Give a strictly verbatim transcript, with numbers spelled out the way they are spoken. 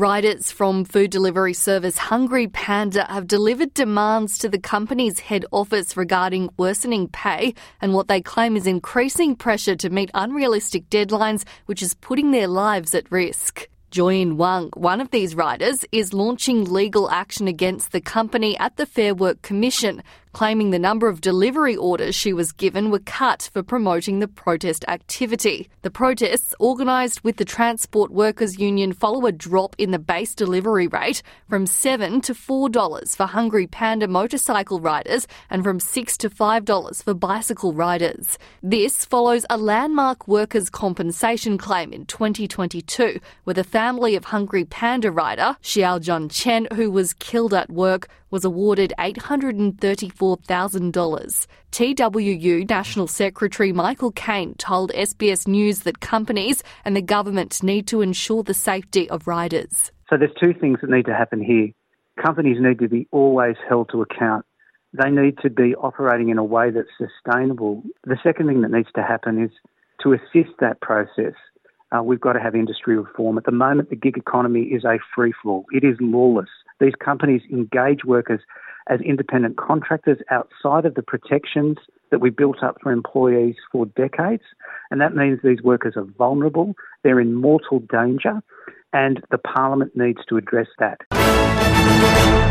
Riders from food delivery service Hungry Panda have delivered demands to the company's head office regarding worsening pay and what they claim is increasing pressure to meet unrealistic deadlines, which is putting their lives at risk. Joyin Wang, one of these riders, is launching legal action against the company at the Fair Work Commission, claiming the number of delivery orders she was given were cut for promoting the protest activity. The protests, organised with the Transport Workers Union, follow a drop in the base delivery rate from seven dollars to four dollars for Hungry Panda motorcycle riders and from six dollars to five dollars for bicycle riders. This follows a landmark workers' compensation claim in twenty twenty-two, where the family of Hungry Panda rider Xiaojun Chen, who was killed at work, was awarded eight hundred thirty-four thousand dollars. T W U National Secretary Michael Caine told S B S News that companies and the government need to ensure the safety of riders. So there's two things that need to happen here. Companies need to be always held to account. They need to be operating in a way that's sustainable. The second thing that needs to happen is to assist that process. Uh, we've got to have industry reform. At the moment, the gig economy is a free-for-all. It is lawless. These companies engage workers as independent contractors outside of the protections that we built up for employees for decades. And that means these workers are vulnerable, they're in mortal danger, and the Parliament needs to address that.